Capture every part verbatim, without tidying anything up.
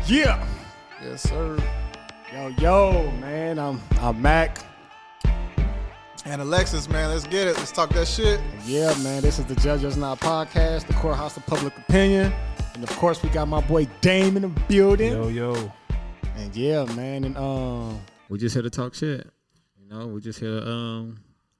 Yeah. Yes, sir. Yo, yo, man. I'm I'm Mac. And Alexis, man, let's get it. Let's talk that shit. Yeah, man. This is the Judges Now podcast, the courthouse of public opinion. And of course, we got my boy Dame in the building. Yo, yo. And yeah, man. And um, we just here to talk shit. You know, we just here to um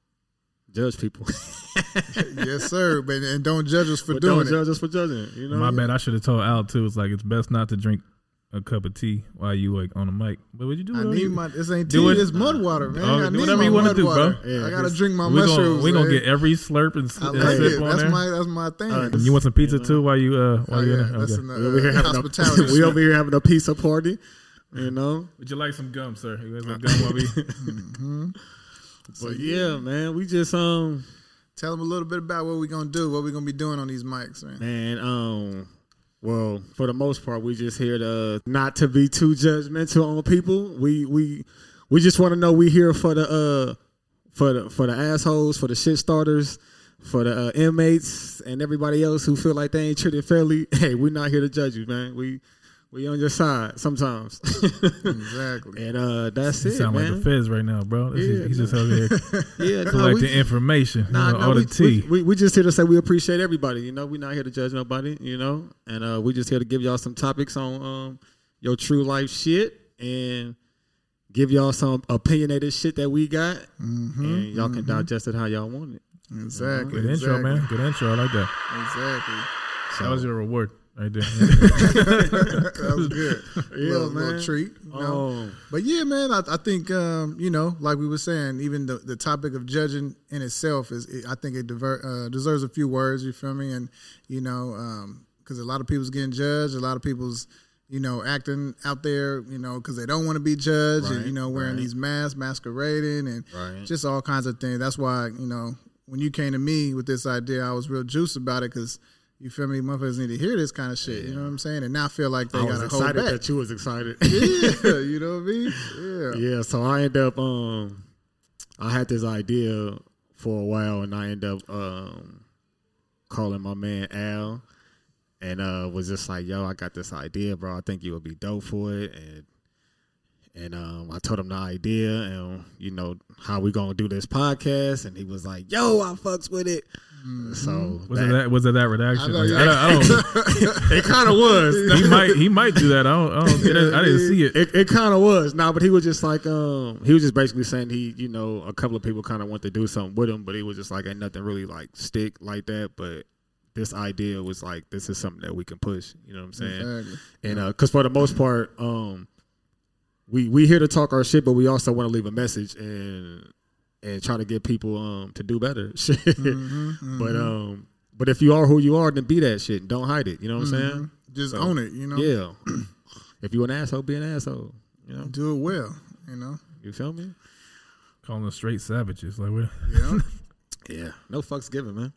judge people. Yes, sir. But and don't judge us for but doing don't it. judge us for judging. You know, My bad. I should have told Al too. It's like it's best not to drink a cup of tea while you like on the mic. But what you do? I need my. This ain't Do tea. it. It's mud water, man. Oh, I need whatever my you want to mud do, water. bro. Yeah, I gotta drink my we mushrooms. Gonna, we gonna man. get every slurp and, I and like sip it. on That's there. my. That's my thing. Uh, You want some pizza You know? too while you uh while Oh, you yeah, in there? that's Okay. in the, we over here uh, having hospitality. a, we over here having a pizza party. You know. Would you like some gum, sir? You guys some gum while we? mm-hmm. But yeah, man, we just um. Tell them a little bit about what we're gonna do, what we're gonna be doing on these mics, man. Man, um, well, for the most part, we just here to not to be too judgmental on people. We we we just want to know we here for the uh for the for the assholes, for the shit starters, for the uh, inmates, and everybody else who feel like they ain't treated fairly. Hey, we're not here to judge you, man. We we on your side sometimes. Exactly. And uh, that's You it, sound man. like the feds right now, bro. This Yeah, is, he's no. just out here Yeah, nah, collecting we- information. Nah, you know, nah, all we, the tea. We, we, we just here to say we appreciate everybody. You know, we're not here to judge nobody. You know, and uh, we just here to give y'all some topics on um, your true life shit and give y'all some opinionated shit that we got, Mm-hmm, and y'all can mm-hmm. digest it how y'all want it. Exactly. Good intro, exactly. man. Good intro. I like that. Exactly. That was your reward right there. That was good. Yeah, little, man. Little treat. You know? Oh, But yeah, man, I, I think um, you know, like we were saying, even the, the topic of judging in itself is, it, I think it diver, uh, deserves a few words. You feel me? And you know, because um, a lot of people's getting judged, a lot of people's, you know, acting out there, you know, because they don't want to be judged, and Right, you know, wearing right. these masks, masquerading, and right. just all kinds of things. That's why, you know, when you came to me with this idea, I was real juiced about it because. You feel me? Motherfuckers need to hear this kind of shit. Yeah. You know what I'm saying? And now feel like they I was got to hold excited back. that you was excited. Yeah, you know what I mean? Yeah. Yeah, so I end up um I had this idea for a while and I end up um calling my man Al and uh was just like, yo, I got this idea, bro. I think you would be dope for it. And and um I told him the idea and you know how we gonna do this podcast, and he was like, yo, I fucks with it. Mm-hmm. So Was it that? Was it that redaction? I know, Like, yeah. I don't. I don't it kind of was. he might. He might do that. I don't. I, don't, I, didn't, I didn't see it. It, it kind of was. Nah, but he was just like, um, he was just basically saying he, you know, a couple of people kind of want to do something with him, but he was just like, ain't nothing really like stick like that. But this idea was like, this is something that we can push. You know what I'm saying? Exactly. And uh, cause for the most part, um, we we here to talk our shit, but we also want to leave a message and and try to get people um to do better. Shit. Mm-hmm, mm-hmm. But um, but if you are who you are, then be that shit. Don't hide it. You know what I'm Mm-hmm. saying? Just So, own it, you know? Yeah. If you an asshole, be an asshole. You know? Do it well, you know? You feel me? Calling them straight savages. Like what? Yeah. Yeah. No fucks given, man.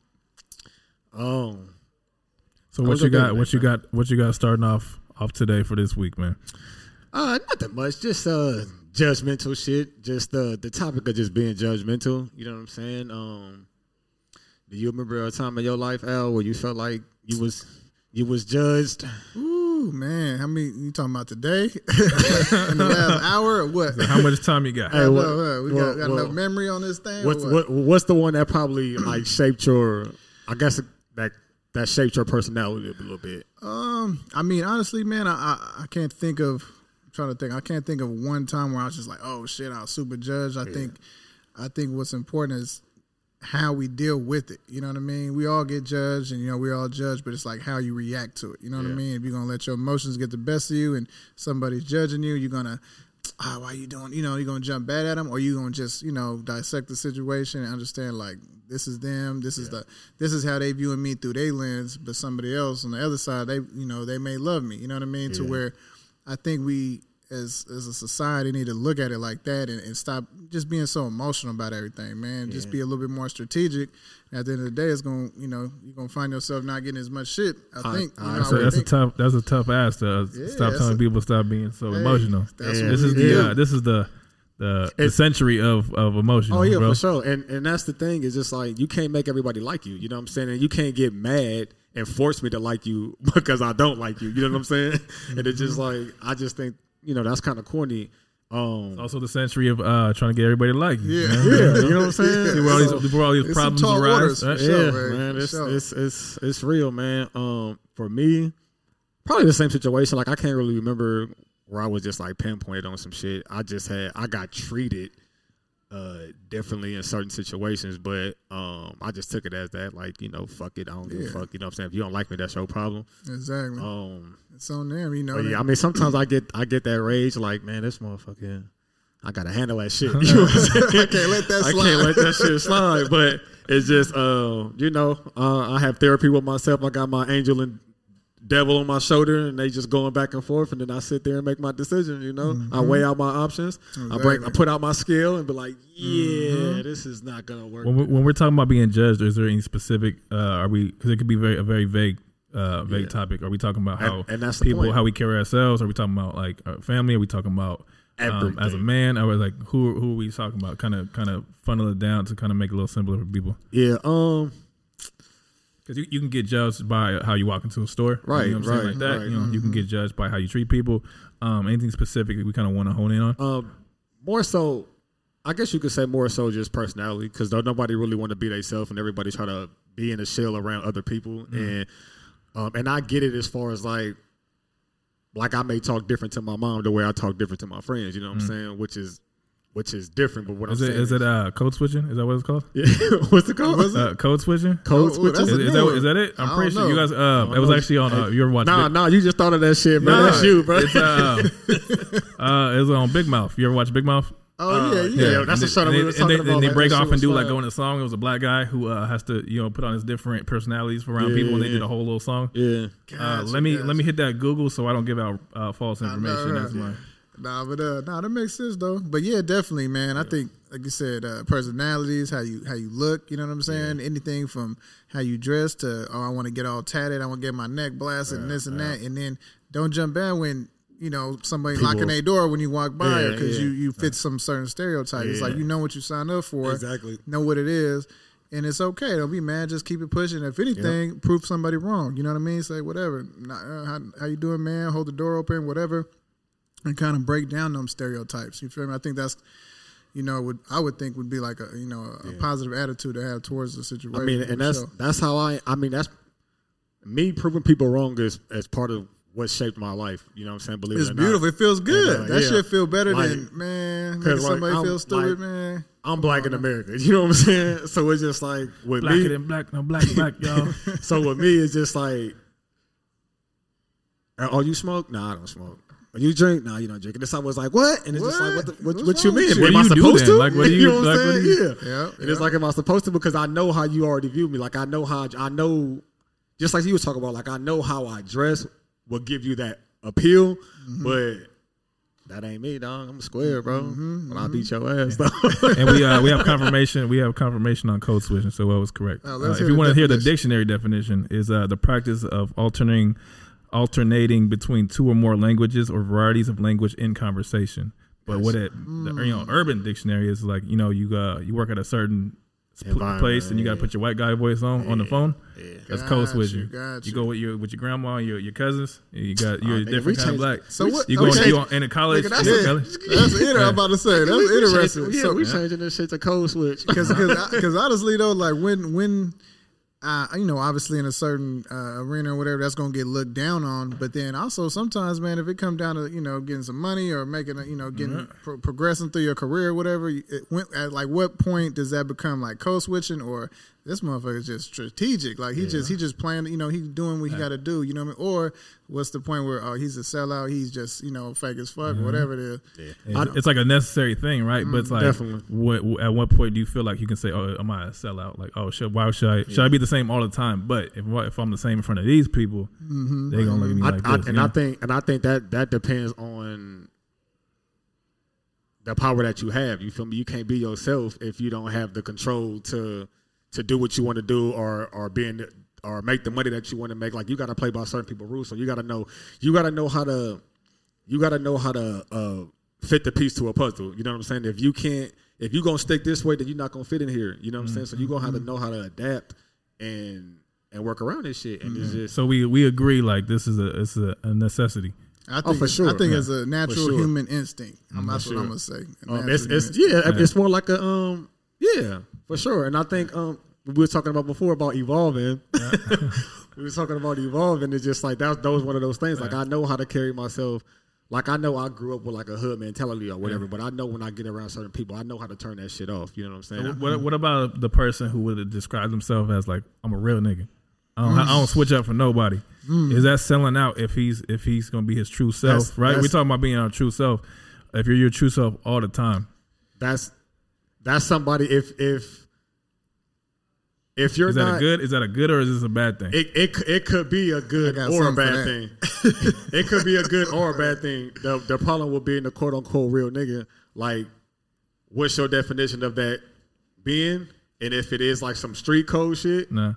Um. So I what was you okay got? with What that, you man. got? What you got starting off off today for this week, man? Uh, not that much. Just uh, judgmental shit. Just uh, the topic of just being judgmental. You know what I'm saying? Um. Do you remember a time in your life, Al, where you felt like you was you was judged? Ooh, man. How many you talking about today? In the last hour or what? So how much time you got? I Hey, don't what- know, uh, we well, got, got well, enough memory on this thing? or What's what? what, what's the one that probably like shaped your? I guess that that shaped your personality a little bit. Um, I mean, honestly, man, I, I I can't think of. I'm trying to think. I can't think of one time where I was just like, oh shit, I was super judged. I Yeah. think, I think what's important is how we deal with it. You know what I mean? We all get judged, and you know we all judge, but it's like how you react to it. You know what I Yeah. mean? If you're gonna let your emotions get the best of you, and somebody's judging you, you're gonna, ah, why you doing? You know, you're gonna jump bad at them, or you gonna just, you know, dissect the situation and understand like this is them, this is the, this is how they viewing me through their lens, but somebody else on the other side, they, you know, they may love me. You know what I mean? To Yeah. where I think we as as a society need to look at it like that and, and stop just being so emotional about everything, man. Just Yeah. be a little bit more strategic. And at the end of the day, it's gonna, you know, you're gonna find yourself not getting as much shit. I I- think. I- you know, That's, I a, would that's a think. tough. That's a tough ask to uh, Yeah, stop that's telling a- people stop being so Hey, emotional. That's Yeah. what This we is do. the uh, this is the the, the It's- century of of emotion. Oh yeah, bro. for sure. And and that's the thing is just like you can't make everybody like you. You know what I'm saying? And you can't get mad and force me to like you because I don't like you. You know what I'm saying? And it's just like I just think you know that's kind of corny. Um, It's also the century of uh, trying to get everybody to like you. Yeah. man. yeah, you know what I'm saying? See where all these, where all these It's problems some tall arise. orders, right? for sure, yeah, man, man, for it's, sure. it's it's it's real, man. Um, for me, probably the same situation. Like I can't really remember where I was just like pinpointed on some shit. I just had I got treated uh differently in certain situations, but um I just took it as that, like, you know, fuck it, I don't give Yeah. a fuck, you know what I'm saying? If you don't like me, that's your problem. Exactly. Um It's on them, you know. but that- yeah, I mean sometimes I get I get that rage, like, man, this motherfucker, I gotta handle that shit. You know what I'm saying? I can't let that I slide. can't let that shit slide. But it's just uh, you know, uh, I have therapy with myself. I got my angel and devil on my shoulder, and they just going back and forth, and then I sit there and make my decision. You know, I weigh out my options. I bring, I Exactly. put out my scale, and be like, yeah, this is not gonna work. When we're, when we're talking about being judged, is there any specific? Uh, are we? Because it could be very a very vague, uh, vague Yeah. topic. Are we talking about how And- and that's the people, point. how we carry ourselves? Are we talking about like our family? Are we talking about um, as a Everything. man? Or like who who are we talking about? Kind of kind of funnel it down to kind of make it a little simpler for people. Yeah, um, Because you, you can get judged by how you walk into a store, Right, You know what I'm saying, right, like that. right. You know, you can get judged by how you treat people. Um, anything specific that we kind of want to hone in on? um, more so, I guess you could say more so just personality, because nobody really want to be themselves, and everybody try to be in a shell around other people, and um, and I get it as far as like, like I may talk different to my mom the way I talk different to my friends. You know what I'm saying? Which is which is different. But what Is I'm it saying is it uh, code switching? Is that what it's called? yeah. What's it called? Uh, code switching. Code Oh, switching? that's Is, a is new that one. is that it? I'm I pretty don't sure you know. guys. Uh, don't it was know. actually on. Uh, you ever watched? Nah, Big, nah, you just thought of that shit, bro. Nah, That's you, bro. It's uh, uh, it was on Big Mouth. You ever watch Big Mouth? Oh yeah, Uh, yeah. yeah, that's and the show that they, we and was they- talking and about, they like, break that shit off and was do like fire. go in a song. It was a black guy who uh, has to you know put on his different personalities around Yeah, people, and they yeah. did a whole little song. Yeah. Uh, Gotcha, let me gotcha. let me hit that Google so I don't give out uh, false know, information. right. That's my Nah, but uh, nah, that makes sense though. But yeah, definitely, man. I think, like you said, uh, personalities, how you how you look. You know what I'm saying? Anything from how you dress to, oh, I want to get all tatted. I want to get my neck blasted and this and that. And then don't jump bad when you know somebody People- knocking their door when you walk by Yeah, because yeah. you you fit some certain stereotypes. It's Yeah. like you know what you signed up for. Exactly. Know what it is. And it's okay. Don't be mad. Just keep it pushing. If anything, prove somebody wrong. You know what I mean? Say whatever. Nah, uh, how, how you doing, man? Hold the door open, whatever, and kind of break down them stereotypes. You feel me? I think that's, you know, would I would think would be like a you know a, a positive attitude to have towards the situation. I mean, for and that's sure. that's how I. I mean, that's me proving people wrong is as part of what shaped my life. You know what I'm saying? Believe It's it or beautiful. not. It feels good. And, uh, that yeah. shit feel better Like, than man. 'cause, Making like, somebody I'm- feel stupid, like, man. I'm black in America. You know what I'm saying? So it's just like with blacker me. than black, no black, black, y'all. So with me, it's just like, oh, you smoke? Nah, I don't smoke. Oh, you drink? Nah, you don't drink. And this I was like, what? And it's just like, what? The, what, What's what you wrong with mean? you? Am What I do you do supposed then? to? Like, what do you- know what like, I'm what saying? do you- Yeah. Yeah, And it's yeah. like, am I supposed to? Because I know how you already view me. Like I know how I know, just like you was talking about. Like I know how I dress will give you that appeal, Mm-hmm. but that ain't me, dog. I'm a square, bro. Mm-hmm, But I beat your ass, though. And we uh, we have confirmation. We have confirmation on code switching, so that was correct. Oh, Uh, let's if hear you the want to hear the definition. dictionary definition, is uh, the practice of alternating alternating between two or more languages or varieties of language in conversation. But what it the, you know, Urban Dictionary is like, you know, you uh, you work at a certain sp- Environment, place and you got to yeah. put your white guy voice on on the phone. That's code Got switching. you, got You you. go with your with your grandma, your your cousins. You got you're Oh, a nigga, we different kind of changed- black. So what? You going okay. you on, in a college? Nigga, that's you go it. to college? That's it. I'm about to say that's We- we interesting. changing- Yeah, So- we changing this shit to code switch. Because because honestly though, like when when uh, you know, obviously in a certain uh, arena or whatever, that's gonna get looked down on. But then also sometimes, man, if it come down to you know getting some money or making a, you know getting pro- progressing through your career or whatever, it went at like what point does that become like code switching or this motherfucker is just strategic? Like he just he just playing, you know, he's doing what he got to do. You know what I mean? Or what's the point where oh he's a sellout? He's just you know fake as fuck, whatever it is. It's, it's like a necessary thing, right? But it's like, Definitely. what, at what point do you feel like you can say, "Oh, am I a sellout?" Like, "Oh, should why should I should I be the same all the time?" But if if I'm the same in front of these people, they gonna look at me I, like I, this. and you I know? think and I think that that depends on the power that you have. You feel me? You can't be yourself if you don't have the control to to do what you want to do or or being or make the money that you want to make. Like you got to play by certain people's rules. So you got to know you got to know how to you got to know how to uh, fit the piece to a puzzle. You know what I'm saying? If you can't if you gonna stick this way, then you're not gonna fit in here. You know what I'm saying? So you're gonna have to know how to adapt and and work around this shit. And mm-hmm. it's just so we we agree like this is a it's a, a necessity. I think oh, for sure. I think yeah. it's a natural sure. human instinct. Mm-hmm. That's sure. what I'm gonna say. Um, it's, it's yeah, yeah, it's more like a um yeah for sure. And I think um we were talking about before about evolving. Yeah. we were talking about evolving. It's just like that. That was one of those things. Like yeah. I know how to carry myself. Like, I know I grew up with, like, a hood mentality or whatever, yeah. but I know when I get around certain people, I know how to turn that shit off. You know what I'm saying? So what, what about the person who would describe themselves as, like, I'm a real nigga? I don't, mm. I don't switch up for nobody. Mm. Is that selling out if he's if he's going to be his true self, that's, right? We're talking about being our true self. If you're your true self all the time. That's that's somebody, if if if you're is that not, a good? Is that a good or is this a bad thing? It it it could be a good or a bad thing. It could be a good or a bad thing. The the problem with being a quote unquote real nigga, like, what's your definition of that being? And if it is like some street code shit, nah.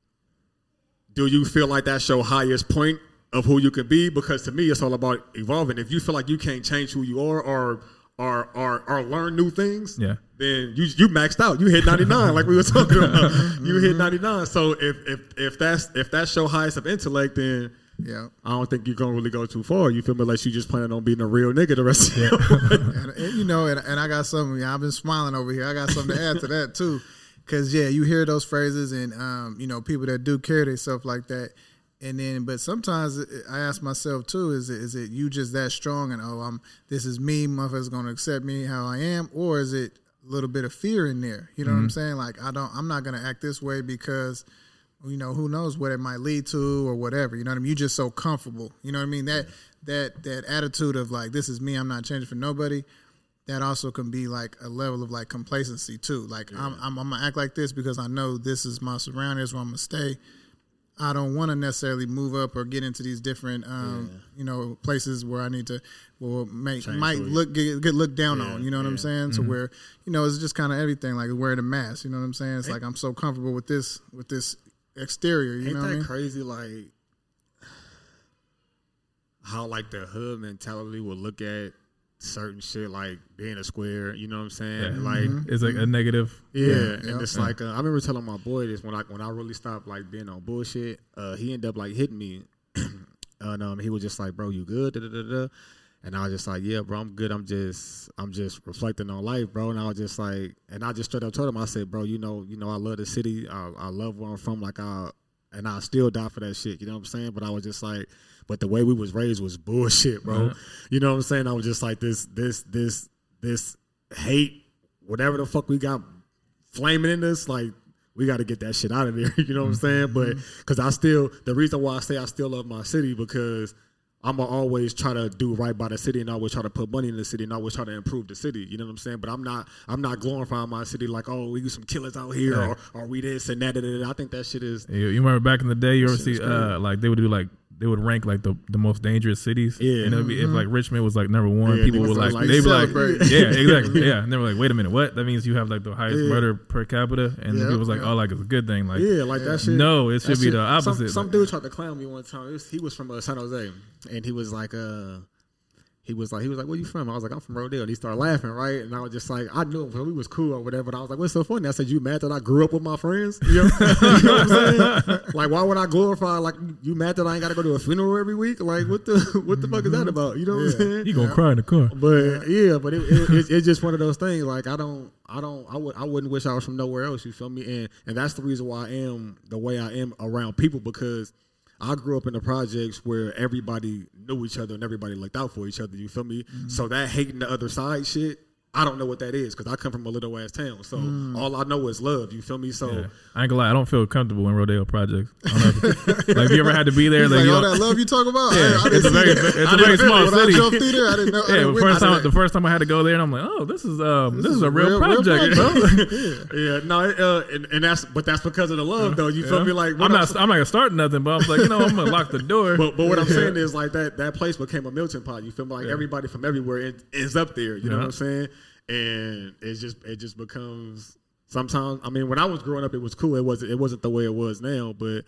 do you feel like that's your highest point of who you can be? Because to me, it's all about evolving. If you feel like you can't change who you are or or or, or learn new things, yeah. then you you maxed out. You hit ninety-nine, like we were talking about. You hit ninety-nine. So if if if that's if that's your highest of intellect, then yeah, I don't think you're gonna really go too far. You feel me? Like you just planning on being a real nigga the rest of your life. and, and you know, and, and I got something. I've been smiling over here. I got something to add to that too, because yeah, you hear those phrases, and um, you know, people that do carry themselves like that. And then, but sometimes I ask myself too: Is it is it you just that strong and oh, I'm this is me, motherfuckers gonna accept me how I am, or is it a little bit of fear in there? You know mm-hmm. what I'm saying? Like I don't, I'm not gonna act this way because, you know, who knows what it might lead to or whatever. You know what I mean? You just so comfortable. You know what I mean? That that that attitude of like this is me, I'm not changing for nobody. That also can be like a level of like complacency too. Like yeah. I'm, I'm I'm gonna act like this because I know this is my surroundings where I'm gonna stay. I don't want to necessarily move up or get into these different, um, yeah. you know, places where I need to, well, make, Change might look get, get looked down yeah, on. You know yeah. what I'm saying? Mm-hmm. So where, you know, it's just kind of everything, like wearing a mask. You know what I'm saying? It's Ain't, like I'm so comfortable with this with this exterior. You Ain't know that what I mean? Crazy? Like how like the hood mentality will look at certain shit like being a square, you know what I'm saying? Yeah. Like mm-hmm. it's like a negative. Yeah, yeah. and yep. it's yeah. like uh, I remember telling my boy this when I when I really stopped like being on bullshit. Uh, he ended up like hitting me, and um, he was just like, "Bro, you good?" Da, da, da, da. And I was just like, "Yeah, bro, I'm good. I'm just I'm just reflecting on life, bro." And I was just like, and I just straight up told him, I said, "Bro, you know, you know, I love the city. I, I love where I'm from. Like I and I still die for that shit. You know what I'm saying?" But I was just like. But the way we was raised was bullshit, bro. Uh-huh. You know what I'm saying? I was just like this, this, this, this hate, whatever the fuck we got flaming in us, like we got to get that shit out of there. You know what mm-hmm. I'm saying? But because I still, the reason why I say I still love my city because I'm going to always try to do right by the city and always try to put money in the city and always try to improve the city. You know what I'm saying? But I'm not I'm not glorifying my city like, oh, we got some killers out here yeah. or, or we this and that, that, that. I think that shit is. You remember back in the day, you ever see, uh, like, they would do like, they would rank like the, the most dangerous cities. Yeah. And it would be, mm-hmm. if like Richmond was like number one, yeah, people would like, like they'd be like, yeah, exactly. Yeah. And they were like, wait a minute, what? That means you have like the highest yeah. murder per capita. And yeah, people was like, yeah. oh, like it's a good thing. Like, yeah, like that shit. No, it should be shit, the opposite. Some, some like, dude tried to clown me one time. It was, he was from uh, San Jose. And he was like, uh, He was like, he was like, where you from? I was like, I'm from Rodale. And he started laughing, right? And I was just like, I knew him, we was cool or whatever. But I was like, what's so funny? I said, you mad that I grew up with my friends? You know, you know what I'm saying? Like, why would I glorify? Like, you mad that I ain't got to go to a funeral every week? Like, what the what the fuck is that about? You know what yeah. I'm saying? You gonna yeah. cry in the car? But yeah, but it, it, it, it's just one of those things. Like, I don't, I don't, I would, I wouldn't wish I was from nowhere else. You feel me? And and that's the reason why I am the way I am around people because. I grew up in the projects where everybody knew each other and everybody looked out for each other. You feel me? Mm-hmm. So that hating the other side shit, I don't know what that is because I come from a little ass town. So mm. all I know is love. You feel me? So yeah. I ain't gonna lie, I don't feel comfortable in Rodale projects. I don't know if, like, you ever had to be there? Like, like, all that love you talk about? Yeah, I, I it's a very, it's a very small when city. I jumped through there, I didn't know. Yeah, didn't the first time, that. the first time I had to go there, and I'm like, oh, this is um, this, this is a real, real project, real project, bro. yeah. yeah, no, uh, and, and that's but that's because of the love, though. You yeah. feel me? Like I'm not, I'm not gonna start nothing, but I'm like, you know, I'm gonna lock the door. But, but what I'm saying is like that that place became a melting pot. You feel me? Like yeah. everybody from everywhere is up there. You yeah. know what I'm saying? And it's just it just becomes sometimes. I mean, when I was growing up, it was cool. It wasn't it wasn't the way it was now, but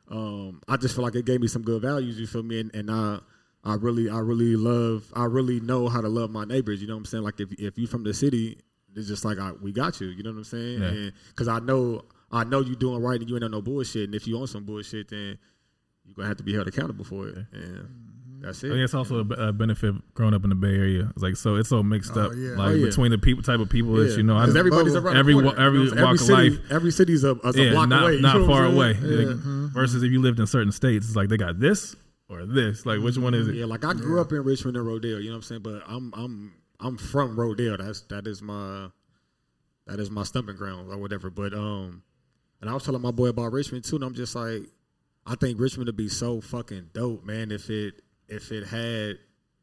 um, I just feel like it gave me some good values. You feel me? And, and I I really I really love I really know how to love my neighbors. You know what I'm saying? Like if if you from the city, it's just like I, we got you. You know what I'm saying? Yeah. Because I know I know you doing right and you ain't on no bullshit. And if you on some bullshit, then you're gonna have to be held accountable for it. And that's it. I think it's also a, a benefit growing up in the Bay Area. It's like so, it's so mixed Oh, up, yeah. like Oh, yeah. between the people type of people that you know. I, Because everybody's around every the wa- corner, every you know what I'm walk saying? every of city, life. Every city's a, a yeah, block not away. You not know what far I'm away. saying? Yeah. Like, versus if you lived in certain states, it's like they got this or this. Like which one is it? Yeah, like I grew up in Richmond and Rodale, you know what I'm saying? But I'm I'm I'm from Rodale. That's that is my that is my stomping ground or whatever. But um and I was telling my boy about Richmond too, and I'm just like, I think Richmond would be so fucking dope, man, if it if it had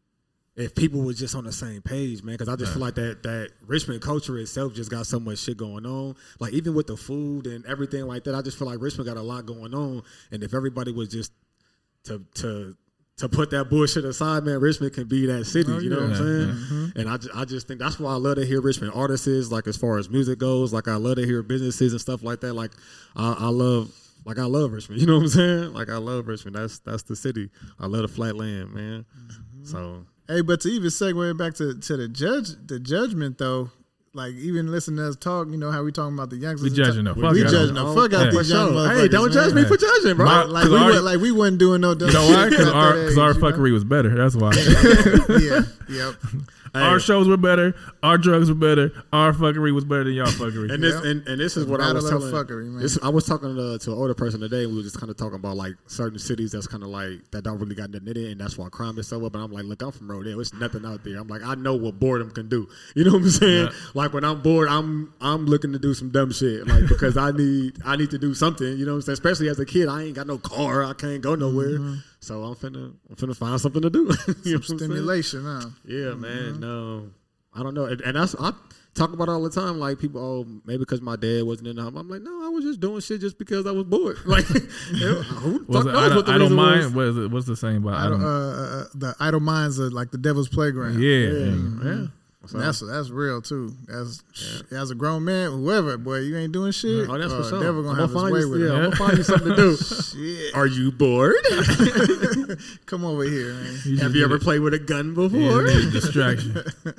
if people were just on the same page, man, because I just yeah. feel like that that Richmond culture itself just got so much shit going on. Like even with the food and everything like that, I just feel like Richmond got a lot going on. And if everybody was just to to to put that bullshit aside, man, Richmond can be that city. Oh, you know yeah. what I'm saying? Mm-hmm. And I just, I just think that's why I love to hear Richmond artists. Like as far as music goes, like I love to hear businesses and stuff like that. Like I, I love. Like I love Richmond, you know what I'm saying? Like I love Richmond. That's that's the city. I love the flat land, man. Mm-hmm. So hey, but to even segue back to, to the judge, the judgment though, like even listening to us talk, you know how we talking about the youngsters. We judging the fuck. We out judging the fuck out these young motherfuckers. Hey, don't judge man. me for judging, bro. My, like we our, were, like we wasn't doing no dumb you know why? shit. Because our, age, our you fuckery know? was better. That's why. yeah. Yep. Hey. Our shows were better. Our drugs were better. Our fuckery was better than y'all fuckery. And this yep. and, and this is what I was telling. Fuckery, man. This, I was talking to, to an older person today. And we were just kind of talking about like certain cities that's kind of like that don't really got nothing in it, and that's why crime is so up. And I'm like, look, I'm from Rodale. There's nothing out there. I'm like, I know what boredom can do. You know what I'm saying? Yeah. Like when I'm bored, I'm I'm looking to do some dumb shit, like because I need I need to do something. You know what I'm saying? Especially as a kid, I ain't got no car. I can't go nowhere. Mm-hmm. So I'm finna I'm finna find something to do. you some know stimulation, huh? Yeah, mm-hmm. man. No. I don't know, and, and that's I talk about it all the time. Like people, oh, maybe because my dad wasn't in the house. I'm like, no, I was just doing shit just because I was bored. Like, who was fuck it, knows I, don't, what the I don't reason mind. was? What is it? What's the saying about idle, uh, uh, the idle minds are like the devil's playground. Yeah, yeah. Mm-hmm. yeah. So, that's that's real too. As yeah. as a grown man, whoever, boy, you ain't doing shit. Oh, that's uh, for sure. Devil gonna I'm have gonna his way you, with yeah, it. I'm gonna find you something to do. Shit. Are you bored? Come over here, man. You Have you ever played with a gun before? Yeah, distraction.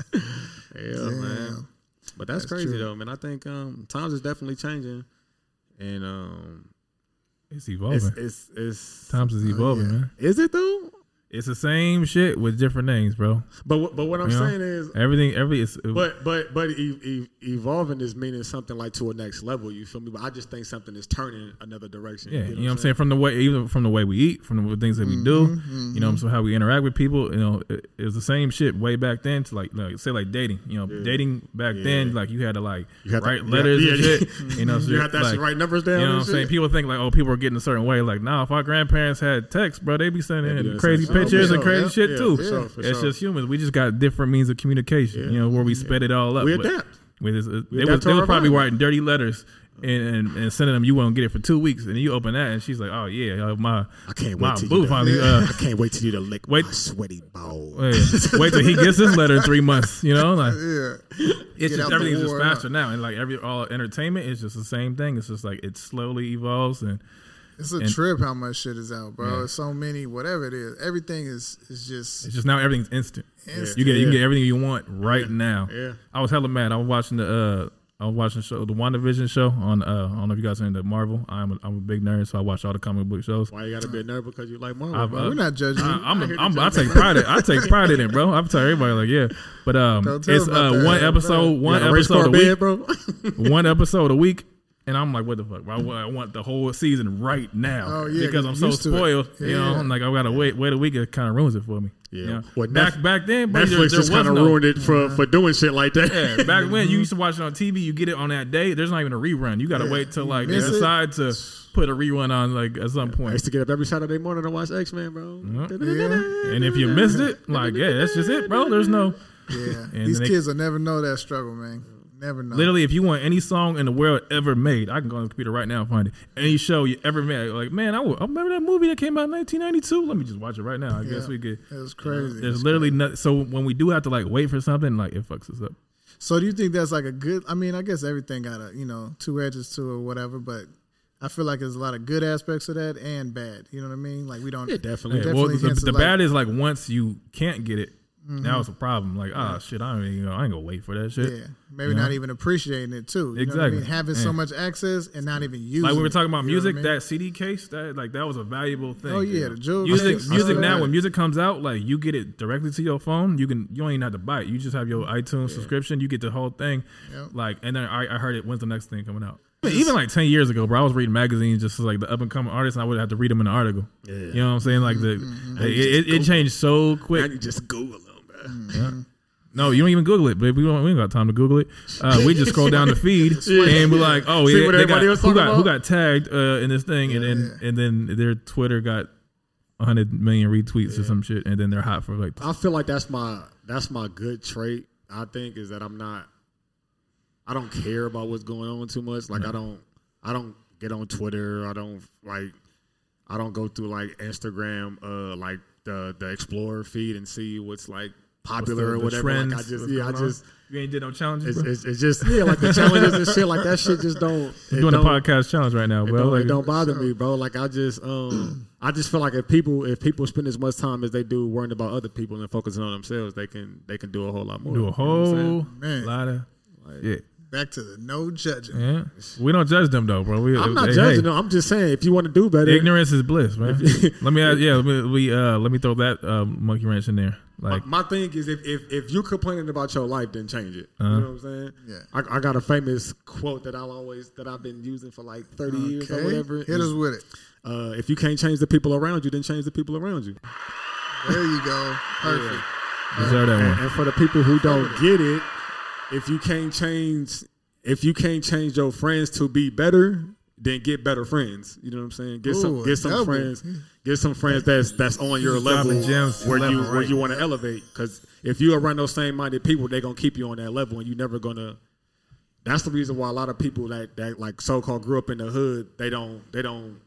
yeah, yeah, man. But that's, that's crazy true. though, man. I think um, times is definitely changing, and um, it's evolving. It's, it's, it's times is evolving, uh, yeah. man. Is it though? It's the same shit with different names, bro. But but what I'm you saying know? is everything. Every is. But but but e- e- evolving is meaning something like to a next level. You feel me? But I just think something is turning another direction. Yeah, you know, you know what I'm saying? From the way, even from the way we eat, from the things that we mm-hmm, do, mm-hmm. you know, so how we interact with people. You know, it, it was the same shit way back then. To like, like say like dating. You know, yeah. dating back yeah. then, like you had to like to, write letters yeah, and yeah. shit. You know, so you have to like, write numbers down. You know what I'm shit. saying? People think like, oh, people are getting a certain way. Like, nah, if our grandparents had text, bro, they be sending yeah, in crazy pictures oh, and crazy. Yeah. Shit yeah, too. For sure, for it's sure. just humans. We just got different means of communication. Yeah. You know, where we sped it all up. We adapt. With this, we they adapt was, they was probably environment. writing dirty letters and, and, and sending them. You won't get it for two weeks, and then you open that, and she's like, "Oh yeah, uh, my I can't my wait till boo you finally. To, uh, I can't wait till you to lick wait, my sweaty balls. Wait, wait till he gets this letter in three months. You know, like yeah. it's Get just everything's just war, faster huh? now, and like every all entertainment is just the same thing. It's just like it slowly evolves and. It's a and, trip how much shit is out, bro. Yeah. It's so many, whatever it is. Everything is is just. It's just now everything's instant. instant. You get you yeah. can get everything you want right yeah. now. Yeah. I was hella mad. I was watching the uh I was watching the show, the WandaVision show on uh I don't know if you guys are into Marvel. I'm a, I'm a big nerd, so I watch all the comic book shows. Why you gotta be a nerd because you like Marvel? I, bro? uh, We're not judging. I, I'm, I, a, I'm I take pride in I take pride in it, bro. I'm telling everybody like yeah, but um it's uh that, one bro. episode one episode a bed, week, bro. one episode a week. And I'm like, what the fuck? I want, I want the whole season right now oh, yeah, because I'm so spoiled. Yeah. You know, I'm like, I gotta wait, wait a week. It kind of ruins it for me. Yeah. You know? Well, back Netflix, back then, but Netflix there, there just kind of no, ruined it for, for doing shit like that. Yeah, back when you used to watch it on T V, you get it on that day. There's not even a rerun. You got to yeah. wait till like they decide to put a rerun on like at some point. I used to get up every Saturday morning to watch X-Men, bro. Mm-hmm. Yeah. And if you missed it, like yeah, that's just it, bro. There's no. Yeah, and these they, kids will never know that struggle, man. Never know. Literally, if you want any song in the world ever made, I can go on the computer right now and find it. Any show you ever made, like man, I, I remember that movie that came out in nineteen ninety-two. Let me just watch it right now. I yeah. guess we could. It was crazy. There's it's literally crazy. no. So when we do have to like wait for something, like it fucks us up. So do you think that's like a good? I mean, I guess everything got a you know two edges to it or whatever, but I feel like there's a lot of good aspects of that and bad. You know what I mean? Like we don't. Yeah, definitely. Yeah, definitely well, the, the like, bad is like once you can't get it, Mm-hmm. Now it's a problem. Like, ah, oh, shit, I ain't, you know, I ain't gonna wait for that shit. Yeah, maybe you not know? even appreciating it too. You exactly. know what I mean? Having yeah. so much access and not even using. Like we were talking about it, music, you know what I mean? that C D case, that like that was a valuable thing. Oh yeah, the jewel music. case. Music Oh, now, yeah. when music comes out, like you get it directly to your phone. You can, you don't even have to buy it. You just have your iTunes Yeah. subscription. You get the whole thing. Yep. Like, and then I, I heard it. When's the next thing coming out? Even like ten years ago, bro, I was reading magazines just like the up and coming artists, and I would have to read them in an article. Yeah. You know what I'm saying? Like the Mm-hmm. it, it, it changed so quick. Now you just Google them, bro. Mm-hmm. Yeah. No, you don't even Google it, babe. We don't. We ain't got time to Google it. Uh, we just scroll down the feed and be like, "Oh, See yeah, what they got, everybody was who talking got who about? got tagged uh, in this thing?" And then Yeah. and then their Twitter got a hundred million retweets or some shit, and then they're hot for like. I feel like that's my that's my good trait. I think is that I'm not. I don't care about what's going on too much. Like I don't. I don't get on Twitter. I don't like. I don't go through like Instagram, uh, like the the Explorer feed and see what's like popular the- or the whatever. trends, like I just what's yeah, I going on? just You ain't did no challenges, it's, bro. it's, it's just yeah, like the challenges and shit like that shit just don't. We're it doing a don't- podcast challenge right now, It bro. don't, Like, it don't bother me, bro. Like I just, um, I just feel like if people, if people spend as much time as they do worrying about other people and focusing on themselves, they can, they can do a whole lot more. do a You know what I'm whole saying? Man. lot of Like, yeah. Back to the no judging. Yeah, we don't judge them though, bro. We, I'm not hey, judging hey, them. I'm just saying if you want to do better. ignorance is bliss, man. let me, ask, yeah, let me, we, uh, let me throw that um, monkey wrench in there. Like, my, my thing is if, if if you're complaining about your life, then change it. Uh-huh. You know what I'm saying? Yeah. I, I got a famous quote that I'll always that I've been using for like thirty years or Okay. whatever. Hit is, us with it. uh, if you can't change the people around you, then change the people around you. There you go. Perfect. deserve that And, one. and for the people who don't get it, if you can't change, if you can't change your friends to be better, then get better friends. You know what I'm saying? Get some, Ooh, get some double. friends, get some friends that's that's on your Just level dropping gems where left you and where right. you want to elevate. Because if you around those same minded people, they're gonna keep you on that level, and you're never gonna. That's the reason why a lot of people that that like so called grew up in the hood, they don't they don't.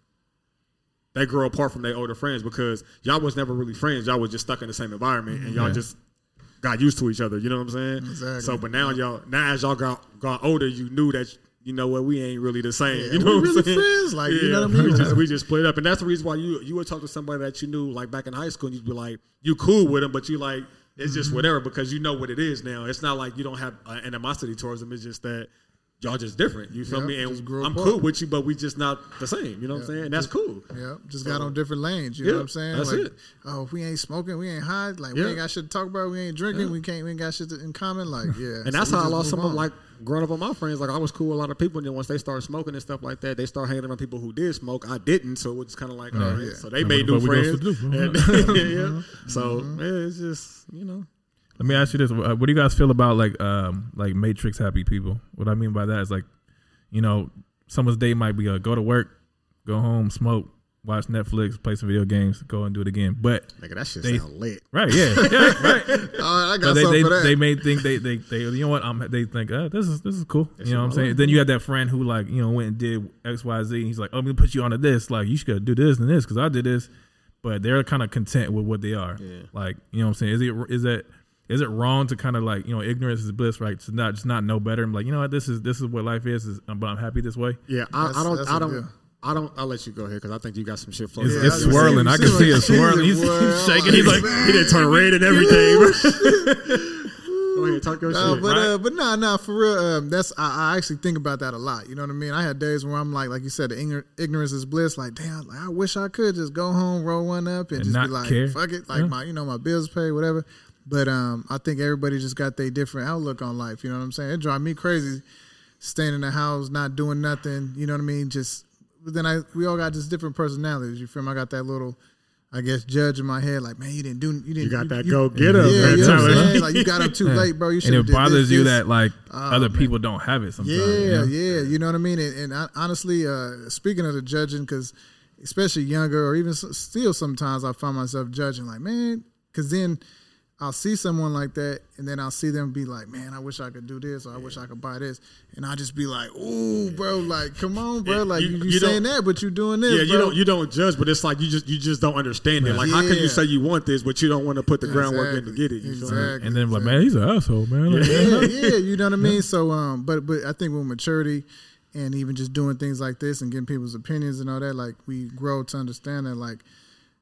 They grow apart from their older friends because y'all was never really friends. Y'all was just stuck in the same environment, and y'all Yeah. just got used to each other. You know what I'm saying? Exactly. So, but now y'all, now as y'all got got older, you knew that you know what, we ain't really the same. Yeah, you know we what really I'm saying? friends, like, yeah, you know what I mean? We just we just split up, and that's the reason why you you would talk to somebody that you knew like back in high school, and you'd be like, you cool with them, but you like it's just whatever because you know what it is now. It's not like you don't have uh, animosity towards them. It's just that. Y'all just different, you feel Yeah, me? And just grew I'm apart. cool with you, but we just not the same. You know what I'm saying? And that's cool. Yeah, just So- got on different lanes. You Yeah, know what I'm saying? that's like, it. oh, if we ain't smoking, we ain't high. Like Yeah. we ain't got shit to talk about. We ain't drinking. Yeah. We can't. We ain't got shit to, in common. Like yeah. And So that's we how I just lost move some of on. like growing up with my friends. Like I was cool with a lot of people, and then once they started smoking and stuff like that, they started hanging around people who did smoke. I didn't, so it was kind of like, all right. Yeah. So they Like, made what new the fuck we friends. supposed to do? And- yeah. So yeah, it's just you know. Let me ask you this: uh, what do you guys feel about like um like Matrix happy people? What I mean by that is like, you know, someone's day might be uh, go to work, go home, smoke, watch Netflix, play some video games, go and do it again. But Nigga, that shit They- sound lit. right, yeah, yeah, right. Oh, I got So they something they, for that. they may think they, they they you know what um they think uh, this is this is cool. This You know is what I'm my saying? life. Then you have that friend who like you know went and did X Y Z and he's like, oh, I'm gonna put you onto this. Like you should do this and this because I did this. But they're kind of content with what they are. Yeah. Like you know what I'm saying? Is it is that is it wrong to kind of like you know ignorance is bliss, right? To not just not know better. I'm like you know what this is this is what life is, is but I'm happy this way. Yeah, I, That's- I don't, that's I a don't, good- I don't. I'll let you go ahead because I think you got some shit It's, floating. Yeah, it's I- swirling. I you can seem see it like swirling. Jesus, He's, boy. he's shaking. He's like, he didn't turn red and everything. bro. Go ahead, talk your No, shit. but right? uh, but nah, nah, for real. Um, that's I, I actually think about that a lot. You know what I mean? I had days where I'm like, like you said, the ignor- ignorance is bliss. Like, damn, like, I wish I could just go home, roll one up, and, And just not be like, care. fuck it, like Yeah. my, you know, my bills paid, whatever. But um, I think everybody just got their different outlook on life. You know what I'm saying? It drive me crazy, staying in the house, not doing nothing. You know what I mean? Just but then I we all got just different personalities. You feel me? I got that little. I guess judge in my head, like man, you didn't do, you didn't. You got that you, go get up, Yeah, man. you know what I'm Tell saying? it. Like you got up too Yeah. late, bro. You should. and it bothers you that like Oh, other man. people don't have it sometimes. Yeah, you know? yeah, you know what I mean. And, and I, honestly, uh, speaking of the judging, because especially younger or even s- still, sometimes I find myself judging, like man, because then I'll see someone like that, and then I'll see them be like, man, I wish I could do this, or I wish I could buy this, and I'll just be like, ooh, bro, like come on, bro, Yeah, like you- you, you, you saying don't- that, but you doing this, Yeah, you bro. don't you don't judge, but it's like you just you just don't understand it. Like, how can Yeah. you say you want this, but you don't want to put the groundwork in to Exactly. get it? You feel me? Exactly. And then like, man, he's an asshole, man. Like, yeah, yeah, you know what I mean. So, um, but but I think with maturity and even just doing things like this and getting people's opinions and all that, like we grow to understand that, like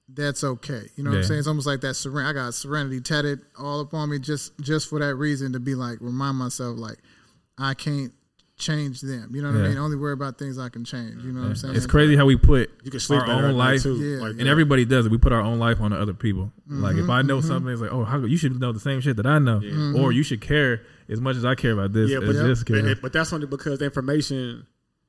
that's okay. You know what Yeah. I'm saying? It's almost like that seren- I got serenity tatted all up on me just just for that reason, to be like, remind myself like I can't change them. You know what Yeah. I mean? Only worry about things I can change. You know what I'm saying? It's crazy how we put You can sleep our better at own night, life, too. Yeah. Like, and everybody does it. We put our own life on other people. Like if I know something, it's like, oh, how, you should know the same shit that I know, or you should care as much as I care about this. Yeah, as but, this but, care. but that's only because the information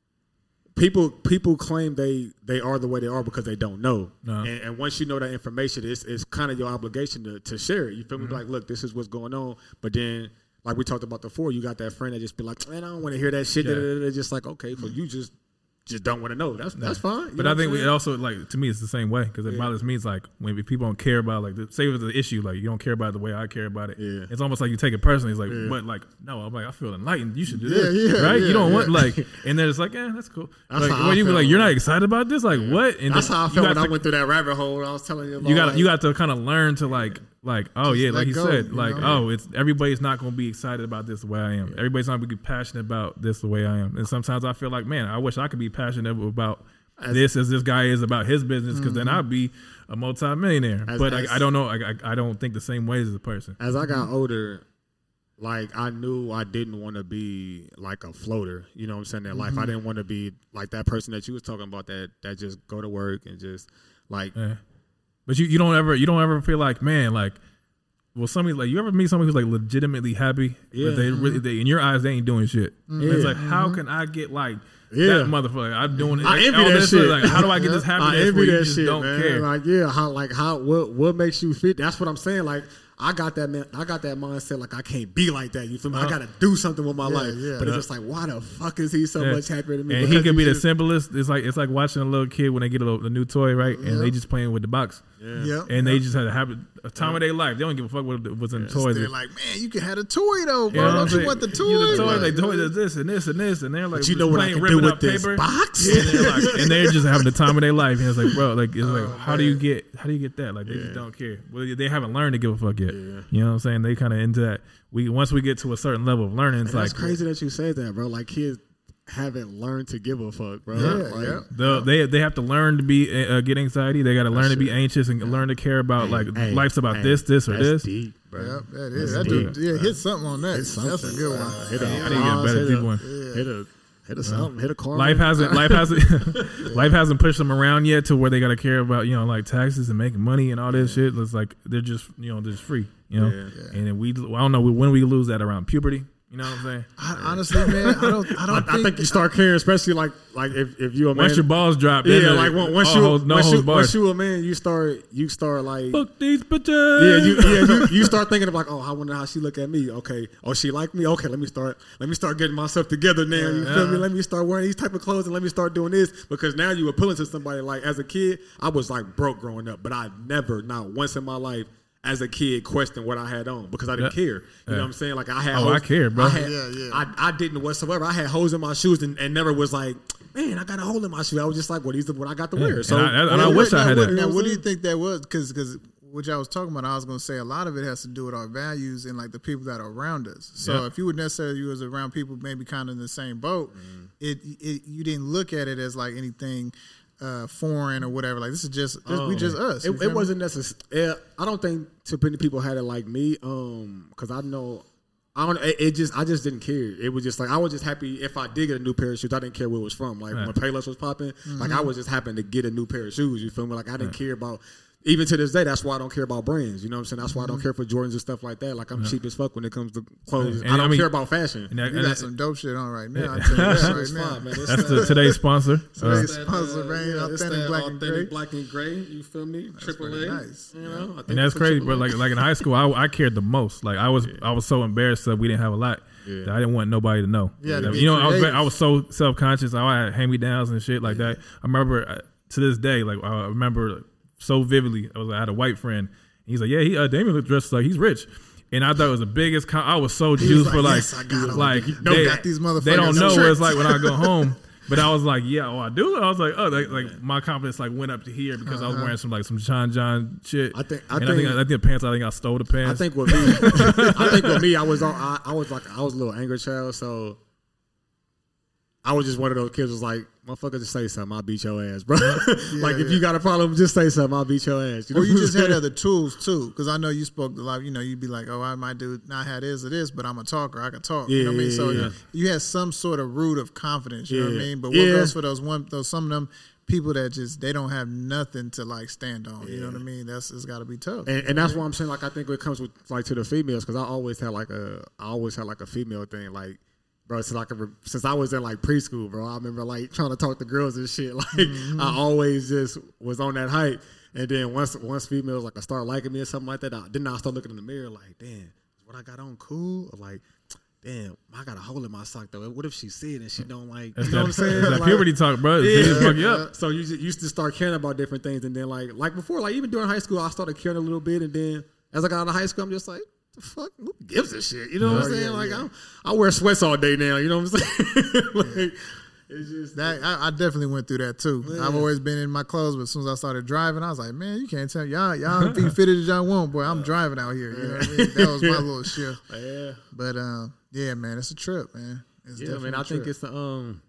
people people claim they they are the way they are because they don't know. No. And, and once you know that information, it's it's kind of your obligation to, to share it. You feel me? Like, look, this is what's going on. But then, like we talked about before, you got that friend that just be like, man, I don't want to hear that shit. Yeah. Da, da, da, da. Just like, okay, so you just just don't want to know. That's that's fine. You But know I what think I'm we saying? also, like, to me, it's the same way because it Yeah. bothers me. It's like when people don't care about, like, the, say it's an issue, like, you don't care about it the way I care about it. Yeah. It's almost like you take it personally. It's like, Yeah. but, like, no, I'm like, I feel enlightened. You should do Yeah, this. yeah, right? yeah, you don't yeah. want, like, and then it's like, eh, that's cool. That's like, how I when you be felt. like, you're not excited about this? Like, what? And That's then how I you felt got when I to- went through that rabbit hole. I was telling you about. You got like, you got to kind of learn to like like oh Just yeah, let like he go, said, you like know? oh, it's everybody's not going to be excited about this the way I am. Everybody's not going to be passionate about this the way I am. And sometimes I feel like, man, I wish I could be passionate about As- this as this guy is about his business, because then I'd be a multimillionaire. As- but as- I, I don't know. I, I I don't think the same way as a person. As I got older, like I knew I didn't want to be like a floater. You know what I'm saying? In life, I didn't want to be like that person that you was talking about that that just go to work and just like Yeah. But you, you don't ever you don't ever feel like, man, like, well, somebody like you ever meet somebody who's like legitimately happy, Yeah. but they really they, in your eyes they ain't doing shit. And Yeah. it's like, how can I get like Yeah. that motherfucker? I'm doing it. I like, envy all that this, shit. Like, how do I get this I happiness envy where you that just shit, don't man. care? Like, yeah, how like how what what makes you fit? That's what I'm saying. Like, I got that man. I got that mindset. Like, I can't be like that. You feel me? I got to do something with my life. yeah. But it's just like, why the fuck is he so Yeah. much happier than me? And he Because can be the just- simplest. It's like it's like watching a little kid when they get a, little, a new toy, right? And they just playing with the box, Yeah. Yep. and they just had to have a time of their life. They don't give a fuck what what's in the toy. They're like, man, you can have a toy though, bro. You know what I'm Don't you saying? want the toy? You the toy, Like, like, toy does this and this and this, and they're like, But you know what I playing, can do ripping with up this paper. box? And they're, like, and they're just having the time of their life. And it's like, bro, like, it's like, Oh, how do you get, how do you get that? Like, they just Yeah. don't care. Well, they haven't learned to give a fuck yet. Yeah. You know what I'm saying? They kind of into that. We once we get to a certain level of learning, it's And like that's crazy that you said that, bro. Like, kids haven't learned to give a fuck, bro. Yeah, Like, yeah. the- they they have to learn to be uh, get anxiety. They got to learn to be shit. anxious and learn to care about like Hey, life's about hey, this, this, or that's this. deep, bro. Yep, that is. That's That dude, deep, yeah, bro. hit something on that. It's That's a something. good one. Hit a, I need to get a better hit deep a, one. Hit a hit a something. Hit a car. Life hasn't life hasn't life hasn't pushed them around yet to where they got to care about, you know, like taxes and making money and all this shit. It's like they're just, you know, they're just free, you know. Yeah. And then we I don't know when we lose that around puberty. You know what I'm saying? I, honestly, man, I don't. I I, don't I think, think you start caring, especially like like if, if you a man. Once your balls drop, then yeah, they're like when- once all you holds- no once you holds barred. once you a man, you start you start like Fuck these bitches. yeah you yeah you, you start thinking of like, oh, I wonder how she look at me. Okay, oh, she like me. Okay, let me start let me start getting myself together now. You feel me? Let me start wearing these type of clothes and let me start doing this, because now you appealing to somebody. Like, as a kid, I was like broke growing up, but I never, not once in my life, as a kid, questioned what I had on because I didn't Yeah. care. You Yeah. know what I'm saying? Like, I had Oh, hoes, I care, bro. I, had, Yeah, yeah. I, I didn't whatsoever. I had holes in my shoes and, and never was like, man, I got a hole in my shoe. I was just like, well, these are what I got to wear. So And I- and I Now, wish what- I now, had what, that. Now, what do you think that was? Because because what y'all was talking about, I was going to say a lot of it has to do with our values and like the people that are around us. So Yeah. if you would necessarily you was around people maybe kind of in the same boat, Mm-hmm. it, it you didn't look at it as like anything uh, foreign or whatever. Like, this is just this, we just us. It, You feel it me? wasn't necessary. I don't think too many people had it like me. Um, because I know, I don't. It, it just, I just didn't care. It was just like I was just happy if I did get a new pair of shoes. I didn't care where it was from. Like, Right. when Payless was popping, like Mm-hmm. I was just happy to get a new pair of shoes. You feel me? Like, I didn't care about. Even to this day, that's why I don't care about brands. You know what I'm saying? That's why I don't care for Jordans and stuff like that. Like, I'm cheap as fuck when it comes to clothes. And I don't I mean- care about fashion. And that- You and got that- some dope shit on right now. I tell you that right It's now. fine, man. It's that's that- the, today's sponsor. Today's Uh, It's sponsor, man. yeah, it's Authentic that black and authentic gray. black and gray. You feel me? Triple A. pretty nice. You know, I think and that's it's a crazy, triple but A. like like in high school, I, I cared the most. Like I was I was so embarrassed that we didn't have a lot. Yeah. That I didn't want nobody to know. Yeah, to Like, be you know, I was creative. I was so self conscious. I had hand me downs and shit like that. I remember uh, to this day, like I remember so vividly. I was I had a white friend. And he's like, yeah, he uh, Damien looked dressed like he's rich. And I thought it was the biggest. Con- I was so He was juiced like, for like, yes, I got 'em. like No, they, got these motherfuckers. they don't know tricked. what it's like when I go home. But I was like, yeah, oh, I do. I was like, oh, like, like my confidence like went up to here because I was wearing some like some John John shit. I think- I and think- I think I think the pants. I think I stole the pants. I think with me, I think with me, I was on. I, I was like, I was a little angry child. So I was just one of those kids was like, motherfucker, just say something. I'll beat your ass, bro. Yeah, like, yeah. if you got a problem, just say something. I'll beat your ass. You know or you just had other tools, too. Because I know you spoke a lot. You know, you'd be like, oh, I might do not have this or this, but I'm a talker. I can talk. Yeah, you know what I mean? So yeah. you had some sort of root of confidence. You yeah. know what I mean? But what yeah. goes for those one, those some of them people that just, they don't have nothing to, like, stand on. Yeah. You know what I mean? That's It's got to be tough. And, and that's why I'm saying, like, I think it comes with, like, to the females, because I always had, like, a, I always had, like, a female thing, like, bro, since, like, since I was in, like, preschool, bro, I remember, like, trying to talk to girls and shit. Like, mm-hmm. I always just was on that hype. And then once once females, like, I start liking me or something like that, I, then I start looking in the mirror like, damn, is what I got on cool? Or, like, damn, I got a hole in my sock, though. What if she see it and she don't, like, that's you know that, what I'm saying? That like, puberty talk, bro. Yeah. Fuck you up. So you used to start caring about different things. And then, like, like before, like, even during high school, I started caring a little bit. And then as I got out of high school, I'm just like, the fuck, who gives a shit? You know what I'm saying? Yeah, like yeah. I'm, I wear sweats all day now. You know what I'm saying? like, yeah. It's just that. I, I definitely went through that too. Yeah. I've always been in my clothes, but as soon as I started driving, I was like, man, you can't tell y'all y'all be fitted as y'all want, boy. I'm driving out here. You know what I mean? That was my little shift. Yeah. But um, yeah, man, it's a trip, man. It's yeah, man. I think it's the um,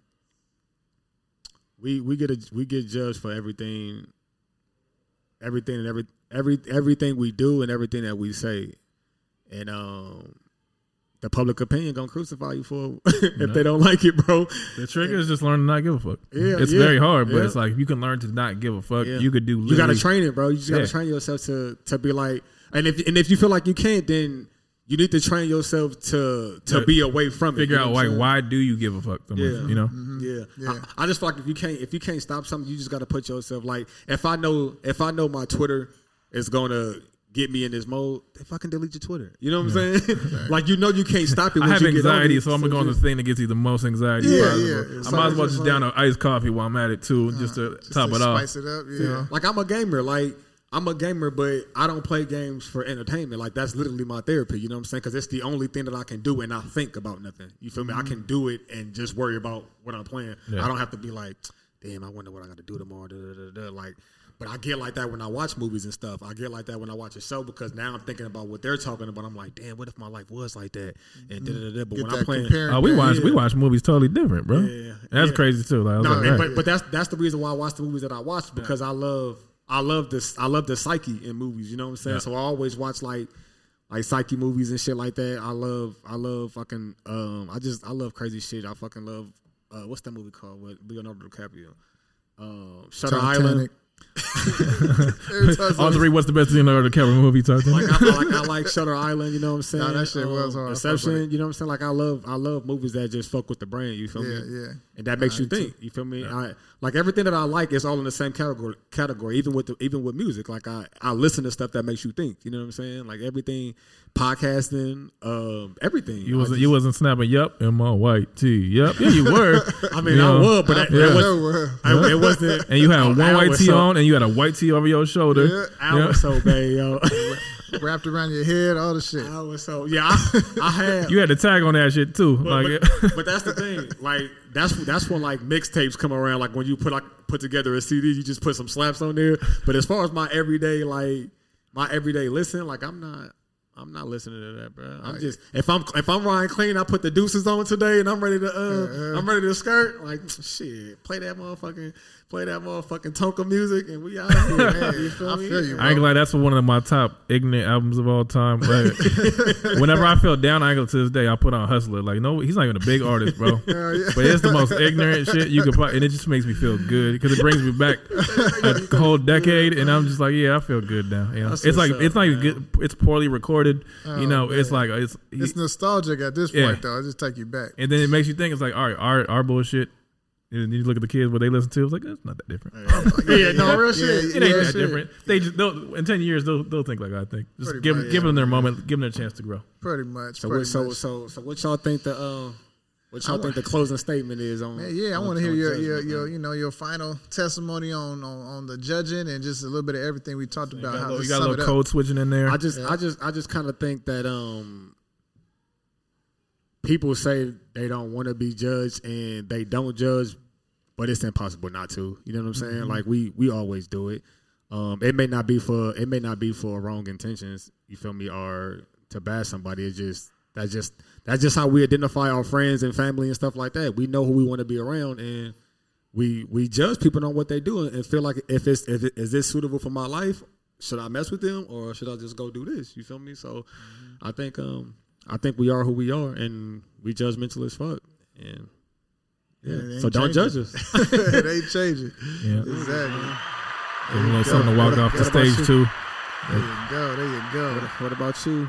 we we get a we get judged for everything, everything and every every everything we do and everything that we say. And um, the public opinion gonna crucify you for if no. they don't like it, bro. The trick is just learn to not give a fuck. Yeah, it's yeah, very hard, but yeah. it's like if you can learn to not give a fuck, yeah. you could do. You gotta train it, bro. You just gotta yeah. train yourself to to be like, and if and if you feel like you can't, then you need to train yourself to to yeah. be away from Figure it. Figure out like why do you give a fuck so much? Yeah. You know? Mm-hmm. Yeah. yeah. I, I just feel like if you can't if you can't stop something, you just gotta put yourself like if I know if I know my Twitter is gonna get me in this mode, then fucking delete your Twitter. You know what yeah. I'm saying? Like, you know you can't stop it. I have you anxiety, get so I'm going to go on the thing that gets you the most anxiety. Yeah, possible. yeah. I might as well just down an iced coffee while I'm at it, too, uh, just to just top to it off. Spice it up, yeah. yeah. Like, I'm a gamer. Like, I'm a gamer, but I don't play games for entertainment. Like, that's literally my therapy. You know what I'm saying? Because it's the only thing that I can do and not think about nothing. You feel me? Mm-hmm. I can do it and just worry about what I'm playing. Yeah. I don't have to be like, damn, I wonder what I got to do tomorrow. Da, da, da, da. Like, but I get like that when I watch movies and stuff. I get like that when I watch a show because now I'm thinking about what they're talking about. I'm like, damn, what if my life was like that? And da, da, da, da. But get when I'm playing, oh, we watch yeah. we watch movies totally different, bro. Yeah, that's yeah. crazy too. Like, no, like, and, right. but but that's that's the reason why I watch the movies that I watch because yeah. I love I love this I love the psyche in movies. You know what I'm saying? Yeah. So I always watch like like psyche movies and shit like that. I love I love fucking um I just I love crazy shit. I fucking love uh, what's that movie called with Leonardo DiCaprio? Um, Shutter Titanic. Island. Audrey, what's the best Leonardo DiCaprio movie? Like I, like I like Shutter Island, you know what I'm saying? Nah, that shit um, was hard. Inception, you know what I'm saying? Like I love I love movies that just fuck with the brain, you feel yeah, me? Yeah, yeah. And that makes nah, you think, too. you feel me? Yeah. I, like everything that I like is all in the same category category, even with the, even with music. Like I, I listen to stuff that makes you think, you know what I'm saying? Like everything, podcasting, um, everything. You wasn't just, you wasn't snapping, yep, in my white tee. Yep. Yeah, you were. I mean you I know, was, but that, yeah. that was, I, it wasn't and you had one I white tee so, on and you had a white tee over your shoulder. Yeah. I yeah. was so bad, yo. Wrapped around your head, all the shit. I was so yeah. I, I had you had the tag on that shit too. But, like, but, but that's the thing. Like that's that's when like mixtapes come around. Like when you put like put together a C D, you just put some slaps on there. But as far as my everyday like my everyday listen, like I'm not. I'm not listening to that, bro. I'm just if I'm if I'm Ryan Clean, I put the deuces on today, and I'm ready to uh, uh-huh. I'm ready to skirt. Like shit, play that motherfucking play that motherfucking Tonka music, and we out here. Man, you feel I me? feel you. Bro. I ain't gonna lie, that's one of my top ignorant albums of all time. But whenever I feel down, I go to this day, I put on Hustler. Like, no, he's not even a big artist, bro. Uh, yeah. But it's the most ignorant shit you could play, and it just makes me feel good because it brings me back a whole decade, and I'm just like, yeah, I feel good now. You know, it's like up, it's not even good. It's poorly recorded. Oh, you know, man. It's like it's it's nostalgic at this yeah. point, though. It just take you back, and then it makes you think. It's like, all right, our our bullshit. And you look at the kids, what they listen to. It's like it's not that different. Yeah, yeah no real shit. Yeah, it ain't yeah, that shit. different. They just they'll, in ten years they'll they'll think like I think. Just pretty give much, give yeah, them their man. moment, give them their chance to grow. Pretty much. So pretty what, so much. so so what y'all think the uh, what y'all think the closing statement is on? Man, yeah, I on, want to hear your, your, judgment, your, you know, your final testimony on, on, on the judging and just a little bit of everything we talked So about. you got how a little, to you got a sum little it code up. switching in there. I just, Yeah. I just, I just kind of think that um, people say they don't want to be judged and they don't judge, but it's impossible not to. You know what I'm saying? Mm-hmm. Like we, we always do it. Um, it may not be for, it may not be for wrong intentions. You feel me? Or to bash somebody. It's just That's just that's just how we identify our friends and family and stuff like that. We know who we want to be around, and we we judge people on what they do and feel like if it's if it, is this suitable for my life? Should I mess with them or should I just go do this? You feel me? So mm-hmm. I think um I think we are who we are, and we judgmental as fuck, and yeah. yeah so don't judge us. It ain't changing. Yeah, exactly. There's a little something to walk off the stage too. There you go. There you go. What, what about you,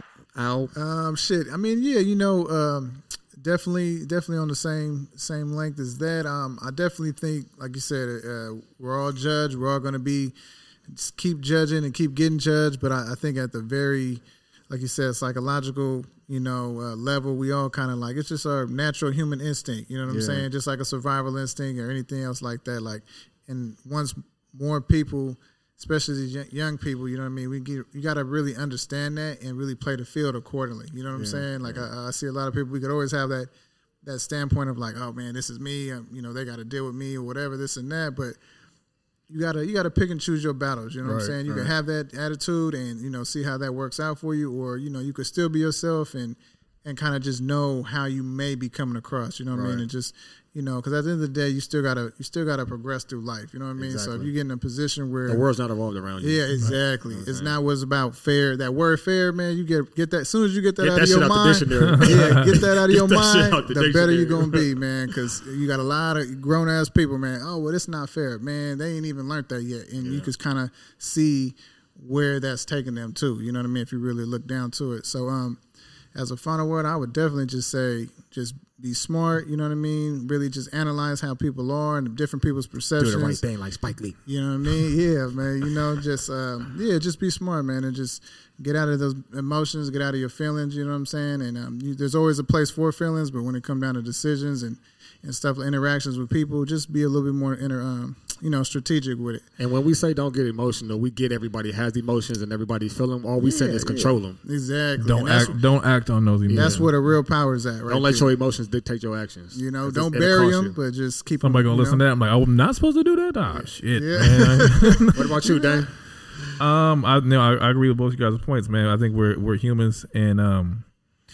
Al? Um, shit. I mean, yeah, you know, um, definitely, definitely on the same same length as that. Um, I definitely think, like you said, uh, we're all judged. We're all going to be just keep judging and keep getting judged. But I, I think at the very, like you said, psychological, you know, uh, level, we all kind of like, it's just our natural human instinct. You know what I'm yeah. saying? Just like a survival instinct or anything else like that. Like, and once more people, especially these young people, you know what I mean? We get, you got to really understand that and really play the field accordingly. You know what yeah, I'm saying? Like, yeah. I, I see a lot of people, we could always have that that standpoint of like, oh, man, this is me. Um, you know, they got to deal with me or whatever, this and that. But you got to you got to pick and choose your battles. You know right, what I'm saying? You right. can have that attitude and, you know, see how that works out for you. Or, you know, you could still be yourself and, and kind of just know how you may be coming across. You know what right. I mean? And just, you know, because at the end of the day, you still gotta you still gotta progress through life. You know what I mean? Exactly. So if you get in a position where the world's not evolved around you, yeah, exactly. Right. It's not what's about fair. That word fair, man. You get get that as soon as you get that get out that of your out mind. Yeah, get that out of your mind. The, the better you're gonna be, man. Because you got a lot of grown ass people, man. Oh, well, it's not fair, man. They ain't even learned that yet, and yeah. you can kind of see where that's taking them to. You know what I mean? If you really look down to it. So, um, as a final word, I would definitely just say, just be smart, you know what I mean? Really just analyze how people are and different people's perceptions. Do the right thing like Spike Lee. You know what I mean? Yeah, man. You know, just, um, yeah, just be smart, man, and just get out of those emotions, get out of your feelings, you know what I'm saying? And um, you, there's always a place for feelings, but when it comes down to decisions and, and stuff, interactions with people, just be a little bit more, inter, um, you know, strategic with it. And when we say don't get emotional, we get everybody has emotions and everybody feel them. All we yeah, say is control yeah. them. Exactly. Don't act. Don't act on those emotions. That's where the real power is at, right? Don't let there. your emotions dictate your actions. You know, don't bury them, but just keep. Somebody them, gonna listen know? to that. I'm like, oh, I'm not supposed to do that. Ah, shit. Yeah. Man. What about you, Dan? Um, I no, I, I agree with both you guys' points, man. I think we're we're humans, and um,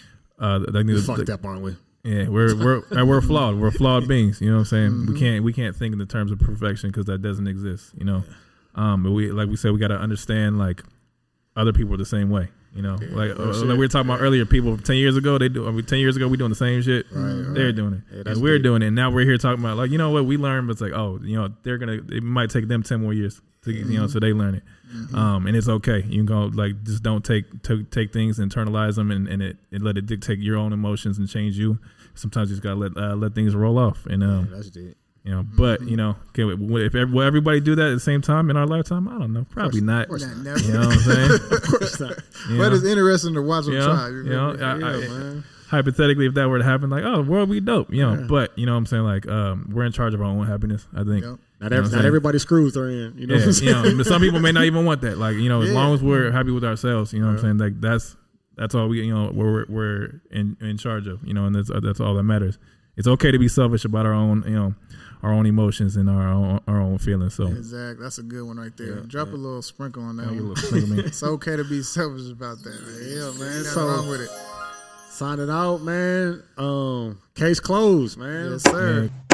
uh, I think we the, fucked the, up, aren't we? Yeah, we're we're we're flawed. We're flawed beings. You know what I'm saying? Mm-hmm. We can't we can't think in the terms of perfection because that doesn't exist. You know, yeah. um, but we like we said, we got to understand like other people are the same way. You know, yeah, like, uh, like we were talking about earlier. People ten years ago, they do. I mean, ten years ago, we doing the same shit. Right, right. They're doing it, yeah, and we're deep. doing it. And now we're here talking about like, you know what, we learned, but it's like, oh, you know, they're gonna. It might take them ten more years to mm-hmm. you know, so they learn it. Mm-hmm. Um, and it's okay. You can go like just don't take to, take things, internalize them, and, and it and let it dictate your own emotions and change you. Sometimes you just gotta let uh, let things roll off, and um, yeah, that's deep. You know, but you know, can we, if will everybody do that at the same time in our lifetime? I don't know, probably not. Of course not. not. You know what I'm saying? Of course not. You but know? it's interesting to watch them you know, try. You know, yeah, I, I, man. hypothetically, if that were to happen, like, oh, the world be dope, you know. Yeah. But you know what I'm saying? Like, um, we're in charge of our own happiness. I think. Yep. Not, every, not everybody's screws are in. You know, yeah, what I'm saying? you know, some people may not even want that. Like, you know, as yeah. long as we're happy with ourselves, you know yeah. what I'm saying? Like, that's that's all we, you know, we're we're in in charge of, you know, and that's that's all that matters. It's okay to be selfish about our own, you know, our own emotions and our own our own feelings. So exactly, that's a good one right there. Yeah, Drop yeah. a little sprinkle on that yeah, one. sprinkle It's okay to be selfish about that. Man. Yeah, man. Nothing So- wrong with it. Sign it out, man. Um, case closed, man. Yes, sir. Man,